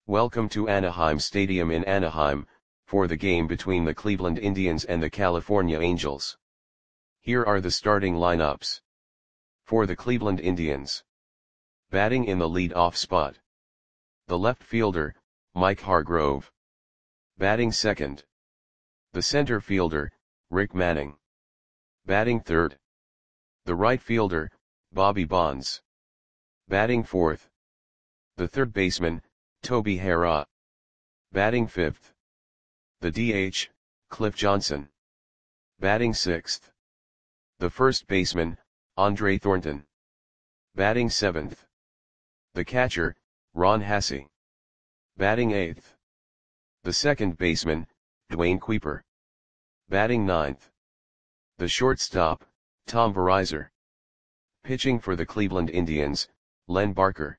Welcome to Anaheim Stadium in Anaheim, for the game between the Cleveland Indians and the California Angels. Here are the starting lineups. For the Cleveland Indians. Batting in the lead-off spot. The left fielder, Mike Hargrove. Batting second. The center fielder, Rick Manning. Batting third. The right fielder, Bobby Bonds. Batting fourth. The third baseman, Toby Harrah. Batting fifth. The DH, Cliff Johnson. Batting sixth. The first baseman, Andre Thornton. Batting seventh. The catcher, Ron Hassey. Batting eighth. The second baseman, Dwayne Kuiper. Batting ninth. The shortstop, Tom Verizar. Pitching for the Cleveland Indians, Len Barker.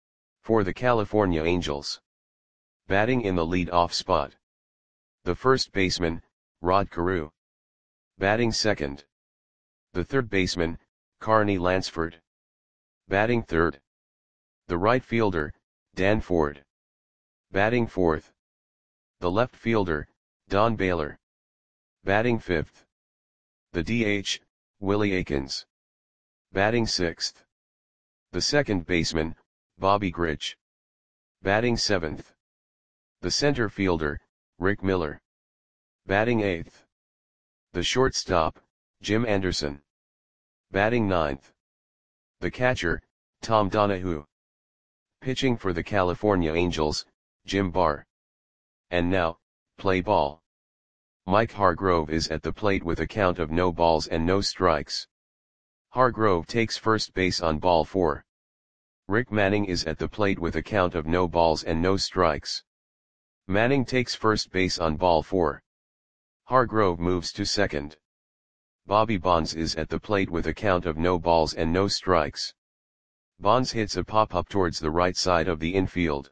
For the California Angels. Batting in the lead-off spot. The first baseman, Rod Carew. Batting second. The third baseman, Carney Lansford. Batting third. The right fielder, Dan Ford. Batting fourth. The left fielder, Don Baylor. Batting fifth. The DH, Willie Aikens. Batting sixth. The second baseman, Bobby Grich. Batting seventh. The center fielder, Rick Miller. Batting eighth. The shortstop, Jim Anderson. Batting ninth. The catcher, Tom Donahue. Pitching for the California Angels, Jim Barr. And now, play ball. Mike Hargrove is at the plate with a count of no balls and no strikes. Hargrove takes first base on ball 4. Rick Manning is at the plate with a count of no balls and no strikes. Manning takes first base on ball 4. Hargrove moves to second. Bobby Bonds is at the plate with a count of no balls and no strikes. Bonds hits a pop-up towards the right side of the infield.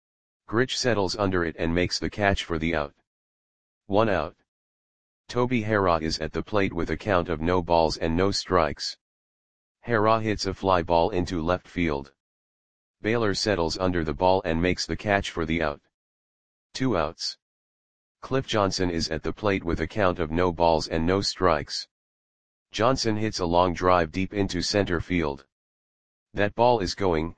Grich settles under it and makes the catch for the out. 1 out. Toby Harrah is at the plate with a count of no balls and no strikes. Harrah hits a fly ball into left field. Baylor settles under the ball and makes the catch for the out. 2 outs. Cliff Johnson is at the plate with a count of no balls and no strikes. Johnson hits a long drive deep into center field. That ball is gone.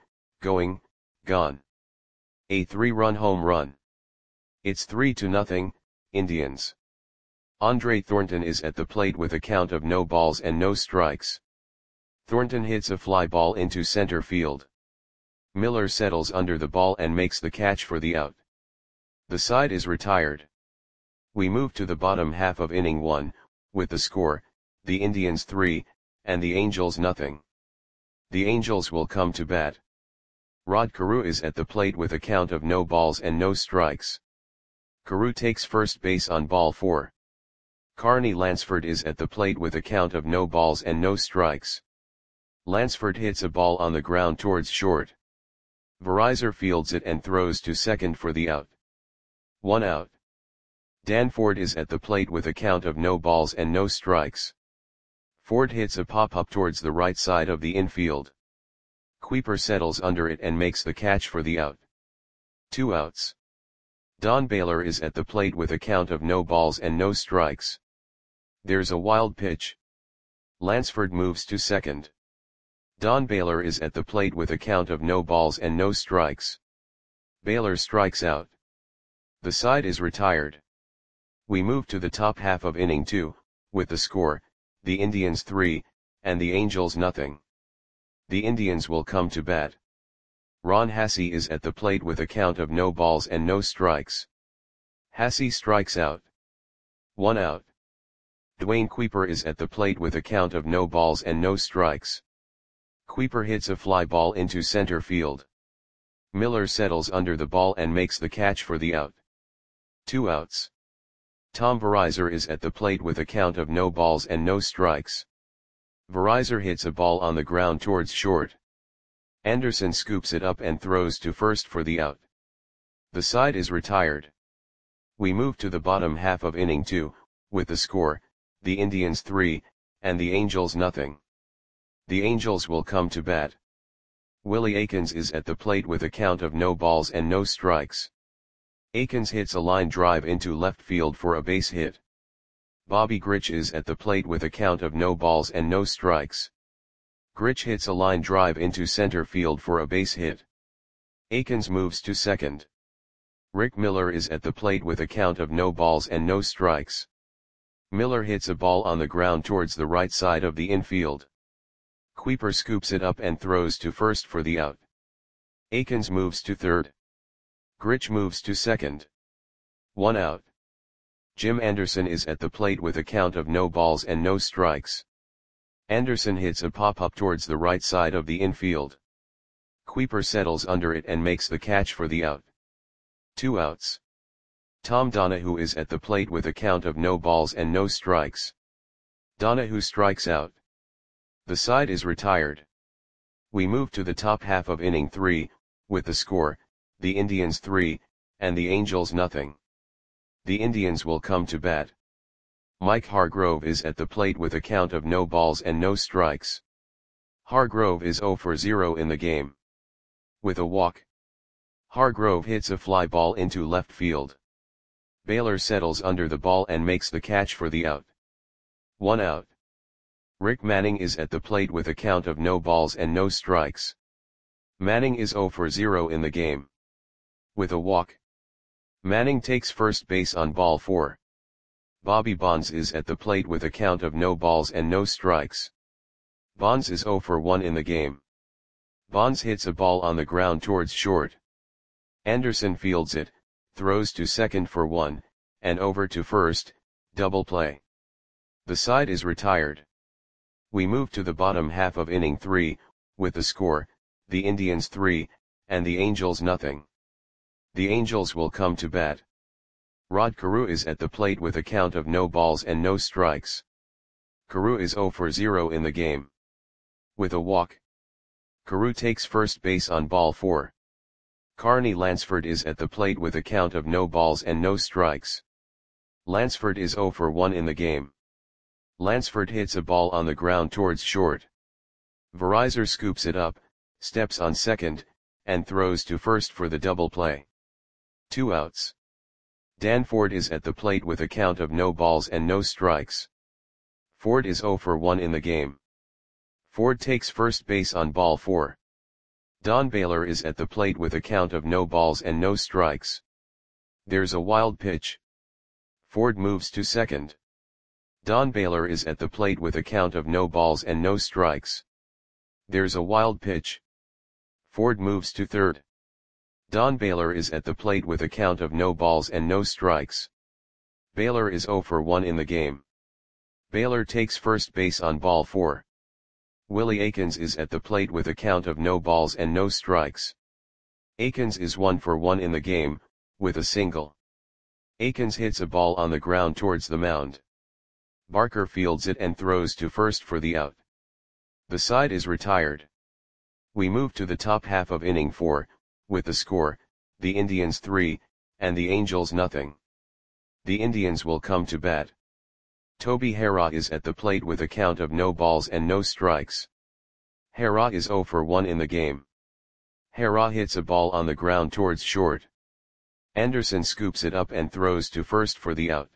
A 3-run home run. It's 3-0, Indians. Andre Thornton is at the plate with a count of no balls and no strikes. Thornton hits a fly ball into center field. Miller settles under the ball and makes the catch for the out. The side is retired. We move to the bottom half of inning 1, with the score, the Indians 3, and the Angels nothing. The Angels will come to bat. Rod Carew is at the plate with a count of no balls and no strikes. Carew takes first base on ball 4. Carney Lansford is at the plate with a count of no balls and no strikes. Lansford hits a ball on the ground towards short. Verizar fields it and throws to second for the out. 1 out. Dan Ford is at the plate with a count of no balls and no strikes. Ford hits a pop-up towards the right side of the infield. Kuiper settles under it and makes the catch for the out. 2 outs. Don Baylor is at the plate with a count of no balls and no strikes. There's a wild pitch. Lansford moves to second. Don Baylor is at the plate with a count of no balls and no strikes. Baylor strikes out. The side is retired. We move to the top half of inning 2, with the score, the Indians 3, and the Angels nothing. The Indians will come to bat. Ron Hassey is at the plate with a count of no balls and no strikes. Hassey strikes out. 1 out. Dwayne Kuiper is at the plate with a count of no balls and no strikes. Kuiper hits a fly ball into center field. Miller settles under the ball and makes the catch for the out. 2 outs. Tom Verizar is at the plate with a count of no balls and no strikes. Verizar hits a ball on the ground towards short. Anderson scoops it up and throws to first for the out. The side is retired. We move to the bottom half of inning 2, with the score, the Indians 3, and the Angels nothing. The Angels will come to bat. Willie Aikens is at the plate with a count of no balls and no strikes. Aikens hits a line drive into left field for a base hit. Bobby Grich is at the plate with a count of no balls and no strikes. Grich hits a line drive into center field for a base hit. Aikens moves to second. Rick Miller is at the plate with a count of no balls and no strikes. Miller hits a ball on the ground towards the right side of the infield. Kuiper scoops it up and throws to first for the out. Aikens moves to third. Grich moves to second. 1 out. Jim Anderson is at the plate with a count of no balls and no strikes. Anderson hits a pop-up towards the right side of the infield. Kuiper settles under it and makes the catch for the out. 2 outs. Tom Donahue is at the plate with a count of no balls and no strikes. Donahue strikes out. The side is retired. We move to the top half of inning 3, with the score, the Indians 3, and the Angels nothing. The Indians will come to bat. Mike Hargrove is at the plate with a count of no balls and no strikes. Hargrove is 0 for 0 in the game. With a walk. Hargrove hits a fly ball into left field. Baylor settles under the ball and makes the catch for the out. 1 out. Rick Manning is at the plate with a count of no balls and no strikes. Manning is 0 for 0 in the game. With a walk. Manning takes first base on ball 4. Bobby Bonds is at the plate with a count of no balls and no strikes. Bonds is 0 for 1 in the game. Bonds hits a ball on the ground towards short. Anderson fields it, throws to second for 1, and over to first, double play. The side is retired. We move to the bottom half of inning 3, with the score, the Indians 3, and the Angels nothing. The Angels will come to bat. Rod Carew is at the plate with a count of no balls and no strikes. Carew is 0 for 0 in the game. With a walk. Carew takes first base on ball 4. Carney Lansford is at the plate with a count of no balls and no strikes. Lansford is 0 for 1 in the game. Lansford hits a ball on the ground towards short. Verizor scoops it up, steps on second, and throws to first for the double play. 2 outs. Dan Ford is at the plate with a count of no balls and no strikes. Ford is 0 for 1 in the game. Ford takes first base on ball 4. Don Baylor is at the plate with a count of no balls and no strikes. There's a wild pitch. Ford moves to second. Don Baylor is at the plate with a count of no balls and no strikes. There's a wild pitch. Ford moves to third. Don Baylor is at the plate with a count of no balls and no strikes. Baylor is 0 for 1 in the game. Baylor takes first base on ball 4. Willie Aikens is at the plate with a count of no balls and no strikes. Aikens is 1 for 1 in the game, with a single. Aikens hits a ball on the ground towards the mound. Barker fields it and throws to first for the out. The side is retired. We move to the top half of inning 4, with the score, the Indians 3, and the Angels nothing. The Indians will come to bat. Toby Harrah is at the plate with a count of no balls and no strikes. Harrah is 0 for 1 in the game. Harrah hits a ball on the ground towards short. Anderson scoops it up and throws to first for the out.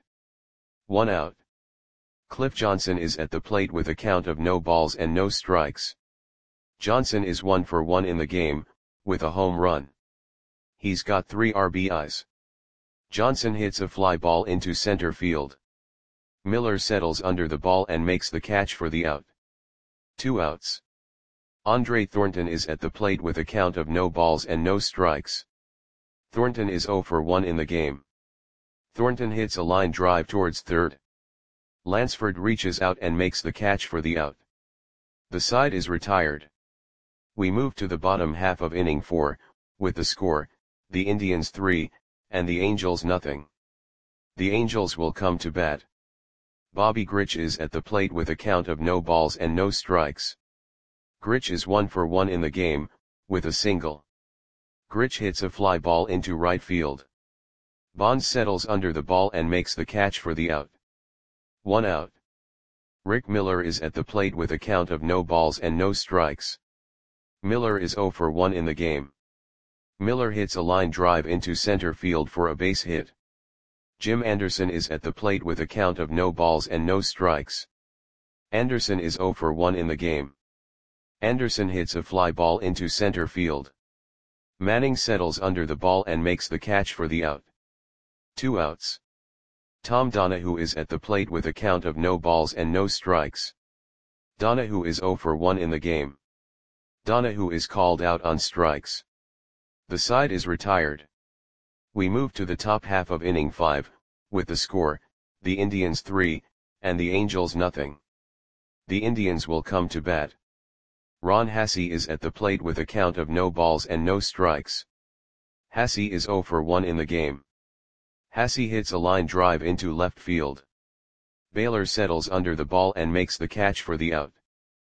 1 out. Cliff Johnson is at the plate with a count of no balls and no strikes. Johnson is 1 for 1 in the game, with a home run. He's got 3 RBIs. Johnson hits a fly ball into center field. Miller settles under the ball and makes the catch for the out. 2 outs. Andre Thornton is at the plate with a count of no balls and no strikes. Thornton is 0 for 1 in the game. Thornton hits a line drive towards third. Lansford reaches out and makes the catch for the out. The side is retired. We move to the bottom half of inning 4, with the score, the Indians 3, and the Angels nothing. The Angels will come to bat. Bobby Grich is at the plate with a count of no balls and no strikes. Grich is 1 for 1 in the game, with a single. Grich hits a fly ball into right field. Bonds settles under the ball and makes the catch for the out. 1 out. Rick Miller is at the plate with a count of no balls and no strikes. Miller is 0 for 1 in the game. Miller hits a line drive into center field for a base hit. Jim Anderson is at the plate with a count of no balls and no strikes. Anderson is 0 for 1 in the game. Anderson hits a fly ball into center field. Manning settles under the ball and makes the catch for the out. 2 outs. Tom Donahue is at the plate with a count of no balls and no strikes. Donahue is 0 for 1 in the game. Donahue is called out on strikes. The side is retired. We move to the top half of inning 5, with the score, the Indians 3, and the Angels nothing. The Indians will come to bat. Ron Hassey is at the plate with a count of no balls and no strikes. Hassey is 0 for 1 in the game. Hassey hits a line drive into left field. Baylor settles under the ball and makes the catch for the out.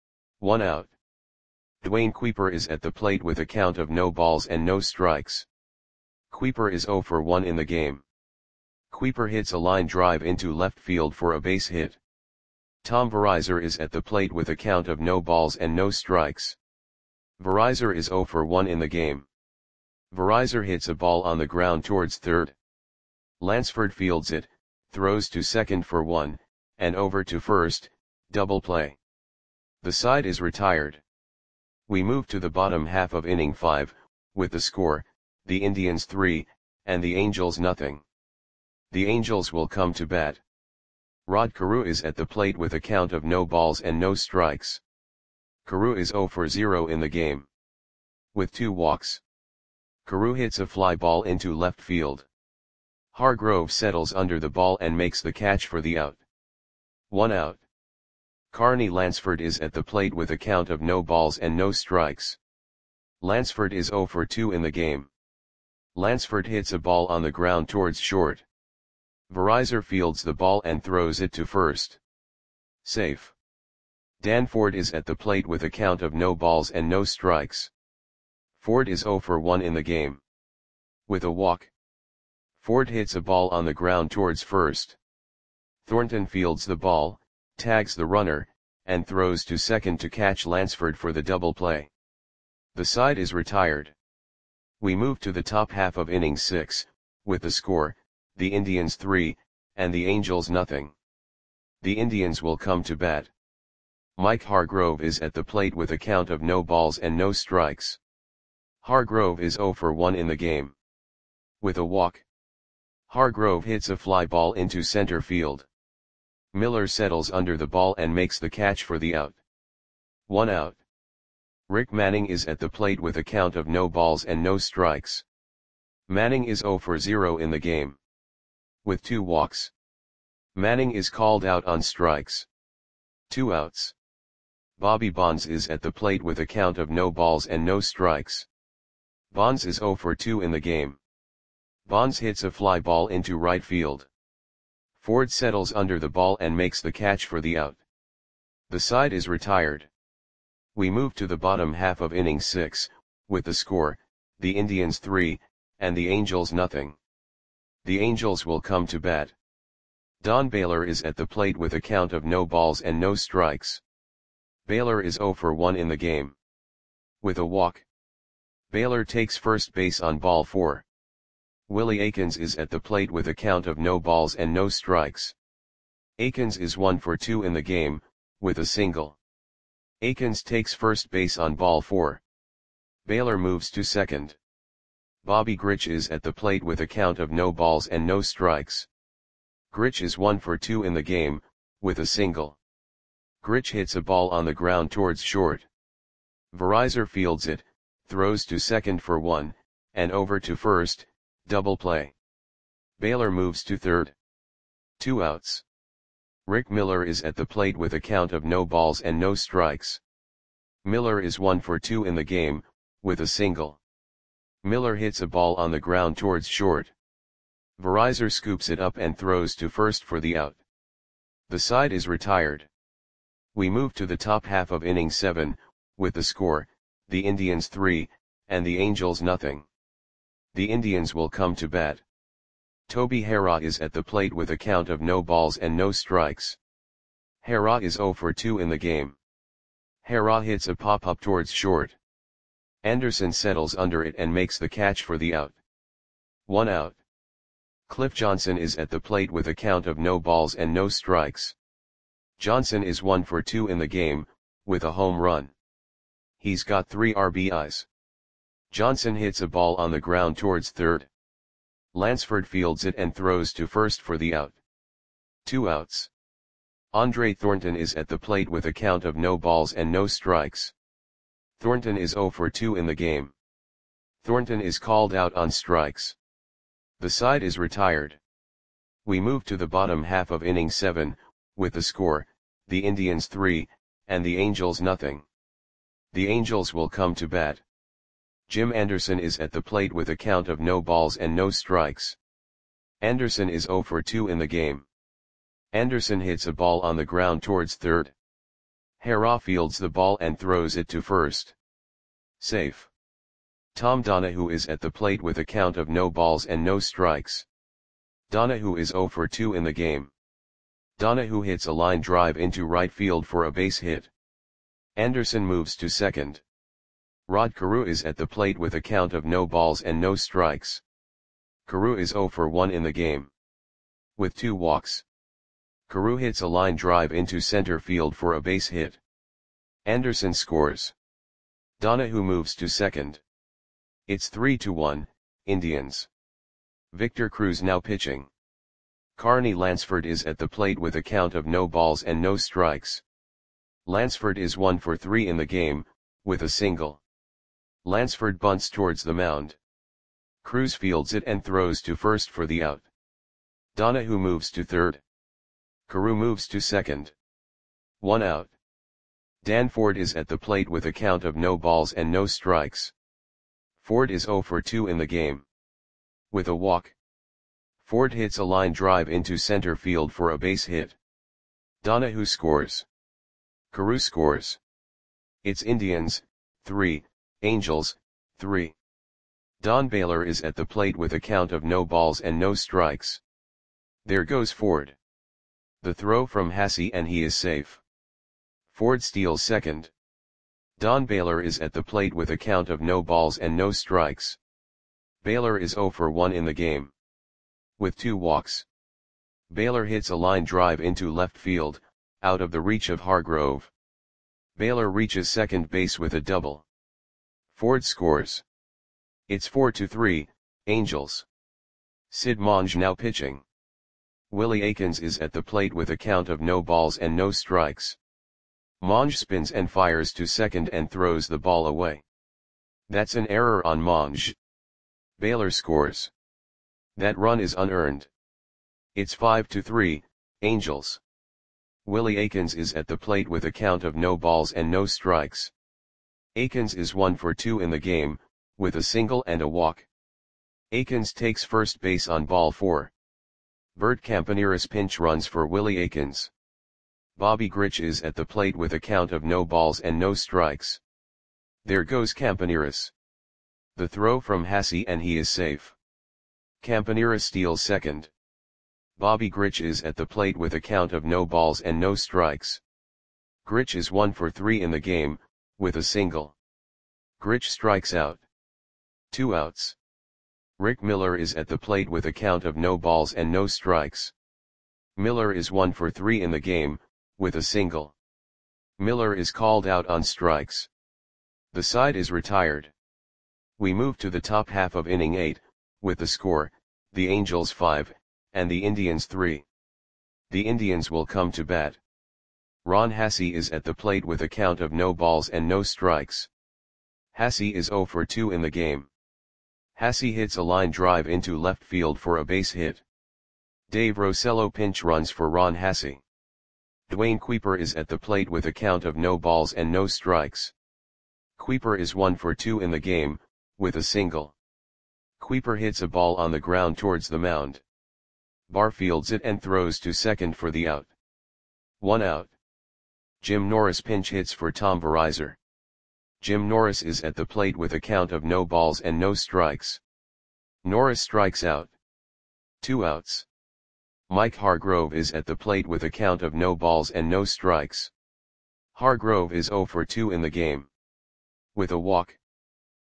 1 out. Dwayne Kuiper is at the plate with a count of no balls and no strikes. Kuiper is 0 for 1 in the game. Kuiper hits a line drive into left field for a base hit. Tom Verizor is at the plate with a count of no balls and no strikes. Verizor is 0 for 1 in the game. Verizor hits a ball on the ground towards third. Lansford fields it, throws to second for 1, and over to first, double play. The side is retired. We move to the bottom half of inning 5, with the score, the Indians 3, and the Angels nothing. The Angels will come to bat. Rod Carew is at the plate with a count of no balls and no strikes. Carew is 0 for 0 in the game. With 2 walks. Carew hits a fly ball into left field. Hargrove settles under the ball and makes the catch for the out. 1 out. Carney Lansford is at the plate with a count of no balls and no strikes. Lansford is 0 for 2 in the game. Lansford hits a ball on the ground towards short. Verizor fields the ball and throws it to first. Safe. Dan Ford is at the plate with a count of no balls and no strikes. Ford is 0 for 1 in the game. With a walk. Ford hits a ball on the ground towards first. Thornton fields the ball, tags the runner, and throws to second to catch Lansford for the double play. The side is retired. We move to the top half of inning 6, with the score, the Indians 3, and the Angels nothing. The Indians will come to bat. Mike Hargrove is at the plate with a count of no balls and no strikes. Hargrove is 0 for 1 in the game. With a walk. Hargrove hits a fly ball into center field. Miller settles under the ball and makes the catch for the out. 1 out. Rick Manning is at the plate with a count of no balls and no strikes. Manning is 0 for 0 in the game. With 2 walks. Manning is called out on strikes. 2 outs. Bobby Bonds is at the plate with a count of no balls and no strikes. Bonds is 0 for 2 in the game. Bonds hits a fly ball into right field. Ford settles under the ball and makes the catch for the out. The side is retired. We move to the bottom half of inning 6, with the score, the Indians 3, and the Angels nothing. The Angels will come to bat. Don Baylor is at the plate with a count of no balls and no strikes. Baylor is 0 for 1 in the game. With a walk. Baylor takes first base on ball 4. Willie Aikens is at the plate with a count of no balls and no strikes. Aikens is 1 for 2 in the game, with a single. Aikens takes first base on ball 4. Baylor moves to second. Bobby Grich is at the plate with a count of no balls and no strikes. Grich is 1 for 2 in the game, with a single. Grich hits a ball on the ground towards short. Verizor fields it, throws to second for 1, and over to first, double play. Baylor moves to third. 2 outs. Rick Miller is at the plate with a count of no balls and no strikes. Miller is 1 for 2 in the game, with a single. Miller hits a ball on the ground towards short. Verizor scoops it up and throws to first for the out. The side is retired. We move to the top half of inning 7, with the score, the Indians 3, and the Angels nothing. The Indians will come to bat. Toby Harrah is at the plate with a count of no balls and no strikes. Harrah is 0 for 2 in the game. Harrah hits a pop-up towards short. Anderson settles under it and makes the catch for the out. 1 out. Cliff Johnson is at the plate with a count of no balls and no strikes. Johnson is 1 for 2 in the game, with a home run. He's got 3 RBIs. Johnson hits a ball on the ground towards third. Lansford fields it and throws to first for the out. 2 outs. Andre Thornton is at the plate with a count of no balls and no strikes. Thornton is 0 for 2 in the game. Thornton is called out on strikes. The side is retired. We move to the bottom half of inning 7, with the score, the Indians 3, and the Angels nothing. The Angels will come to bat. Jim Anderson is at the plate with a count of no balls and no strikes. Anderson is 0 for 2 in the game. Anderson hits a ball on the ground towards third. Hara fields the ball and throws it to first. Safe. Tom Donahue is at the plate with a count of no balls and no strikes. Donahue is 0 for 2 in the game. Donahue hits a line drive into right field for a base hit. Anderson moves to second. Rod Carew is at the plate with a count of no balls and no strikes. Carew is 0 for 1 in the game. With 2 walks. Carew hits a line drive into center field for a base hit. Anderson scores. Donahue moves to second. It's 3-1, Indians. Victor Cruz now pitching. Carney Lansford is at the plate with a count of no balls and no strikes. Lansford is 1 for 3 in the game, with a single. Lansford bunts towards the mound. Cruz fields it and throws to first for the out. Donahue moves to third. Carew moves to second. 1 out. Dan Ford is at the plate with a count of no balls and no strikes. Ford is 0 for 2 in the game. With a walk. Ford hits a line drive into center field for a base hit. Donahue scores. Carew scores. It's Indians, 3, Angels, 3. Don Baylor is at the plate with a count of no balls and no strikes. There goes Ford. The throw from Hasse and he is safe. Ford steals second. Don Baylor is at the plate with a count of no balls and no strikes. Baylor is 0 for 1 in the game. With 2 walks. Baylor hits a line drive into left field, out of the reach of Hargrove. Baylor reaches second base with a double. Ford scores. It's 4-3, Angels. Sid Monge now pitching. Willie Aikens is at the plate with a count of no balls and no strikes. Monge spins and fires to second and throws the ball away. That's an error on Monge. Baylor scores. That run is unearned. It's 5-3, Angels. Willie Aikens is at the plate with a count of no balls and no strikes. Aikens is 1 for 2 in the game, with a single and a walk. Aikens takes first base on ball 4. Bert Campaneris pinch runs for Willie Aikens. Bobby Grich is at the plate with a count of no balls and no strikes. There goes Campaneris. The throw from Hasse and he is safe. Campaneris steals second. Bobby Grich is at the plate with a count of no balls and no strikes. Grich is 1 for 3 in the game, with a single. Grich strikes out. 2 outs. Rick Miller is at the plate with a count of no balls and no strikes. Miller is 1 for 3 in the game, with a single. Miller is called out on strikes. The side is retired. We move to the top half of inning 8, with the score, the Angels 5, and the Indians 3. The Indians will come to bat. Ron Hasse is at the plate with a count of no balls and no strikes. Hasse is 0 for 2 in the game. Hasse hits a line drive into left field for a base hit. Dave Rosello pinch runs for Ron Hasse. Dwayne Kuiper is at the plate with a count of no balls and no strikes. Kuiper is 1 for 2 in the game, with a single. Kuiper hits a ball on the ground towards the mound. Barr fields it and throws to second for the out. 1 out. Jim Norris pinch hits for Tom Verizor. Jim Norris is at the plate with a count of no balls and no strikes. Norris strikes out. 2 outs. Mike Hargrove is at the plate with a count of no balls and no strikes. Hargrove is 0 for 2 in the game. With a walk.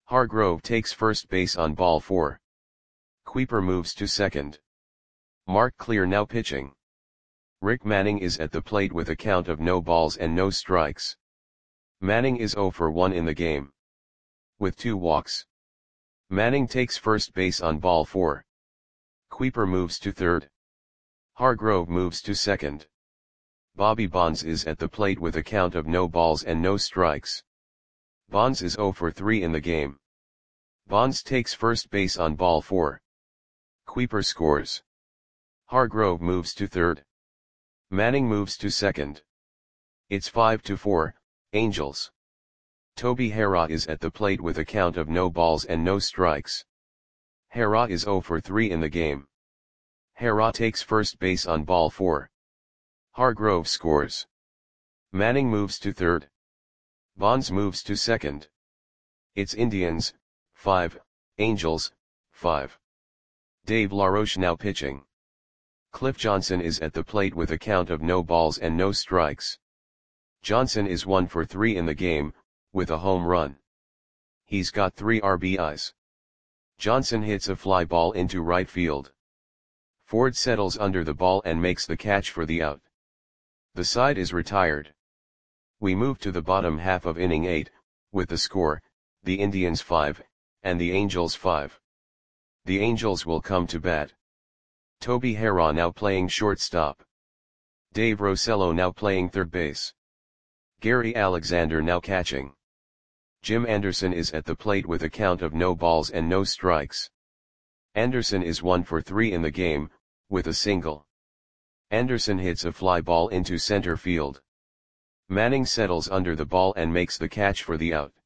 Hargrove takes first base on ball 4. Kuiper moves to second. Mark Clear now pitching. Rick Manning is at the plate with a count of no balls and no strikes. Manning is 0 for 1 in the game, with 2 walks. Manning takes first base on ball 4. Kuiper moves to third. Hargrove moves to second. Bobby Bonds is at the plate with a count of no balls and no strikes. Bonds is 0 for 3 in the game. Bonds takes first base on ball 4. Kuiper scores. Hargrove moves to third. Manning moves to second. It's 5-4, Angels. Toby Harrah is at the plate with a count of no balls and no strikes. Harrah is 0 for 3 in the game. Harrah takes first base on ball 4. Hargrove scores. Manning moves to third. Bonds moves to second. It's Indians, 5, Angels, 5. Dave LaRoche now pitching. Cliff Johnson is at the plate with a count of no balls and no strikes. Johnson is 1 for 3 in the game, with a home run. He's got 3 RBIs. Johnson hits a fly ball into right field. Ford settles under the ball and makes the catch for the out. The side is retired. We move to the bottom half of inning 8, with the score, the Indians 5, and the Angels 5. The Angels will come to bat. Toby Harrah now playing shortstop. Dave Rosello now playing third base. Gary Alexander now catching. Jim Anderson is at the plate with a count of no balls and no strikes. Anderson is 1 for 3 in the game, with a single. Anderson hits a fly ball into center field. Manning settles under the ball and makes the catch for the out.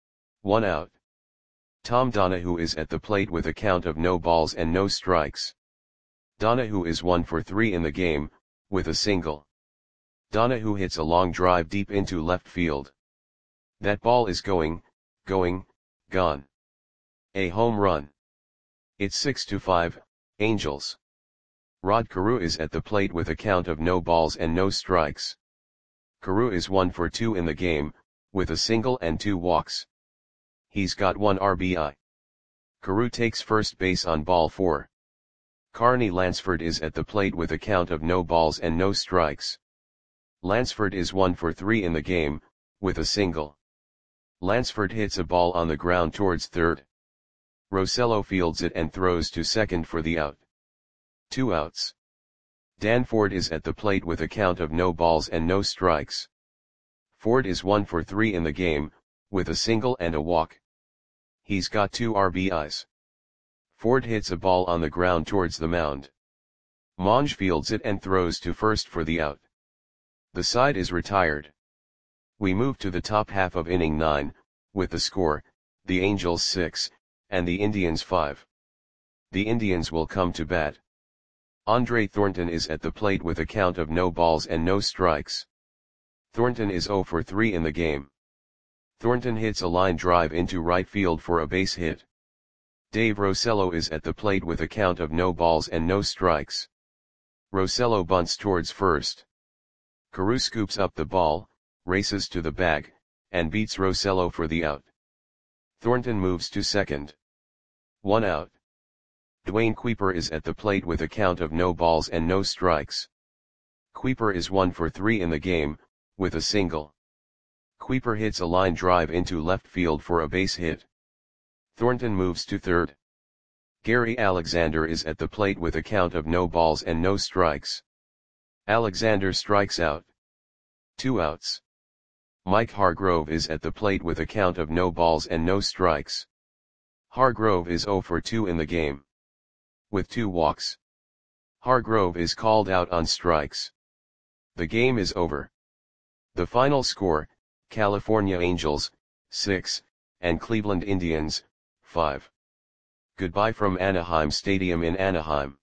1 out. Tom Donahue is at the plate with a count of no balls and no strikes. Donahue is 1 for 3 in the game, with a single. Donahue hits a long drive deep into left field. That ball is gone. A home run. It's 6-5, Angels. Rod Carew is at the plate with a count of no balls and no strikes. Carew is 1 for 2 in the game, with a single and 2 walks. He's got 1 RBI. Carew takes first base on ball 4. Carney Lansford is at the plate with a count of no balls and no strikes. Lansford is 1 for 3 in the game, with a single. Lansford hits a ball on the ground towards third. Rosello fields it and throws to second for the out. 2 outs. Dan Ford is at the plate with a count of no balls and no strikes. Ford is 1 for 3 in the game, with a single and a walk. He's got 2 RBIs. Ford hits a ball on the ground towards the mound. Monge fields it and throws to first for the out. The side is retired. We move to the top half of inning 9, with the score, the Angels 6, and the Indians 5. The Indians will come to bat. Andre Thornton is at the plate with a count of no balls and no strikes. Thornton is 0 for 3 in the game. Thornton hits a line drive into right field for a base hit. Dave Rosello is at the plate with a count of no balls and no strikes. Rosello bunts towards first. Carew scoops up the ball, races to the bag, and beats Rosello for the out. Thornton moves to second. 1 out. Dwayne Kuiper is at the plate with a count of no balls and no strikes. Kuiper is 1 for 3 in the game, with a single. Kuiper hits a line drive into left field for a base hit. Thornton moves to third. Gary Alexander is at the plate with a count of no balls and no strikes. Alexander strikes out. 2 outs. Mike Hargrove is at the plate with a count of no balls and no strikes. Hargrove is 0 for 2 in the game, with 2 walks. Hargrove is called out on strikes. The game is over. The final score, California Angels, 6, and Cleveland Indians, 5. Goodbye from Anaheim Stadium in Anaheim.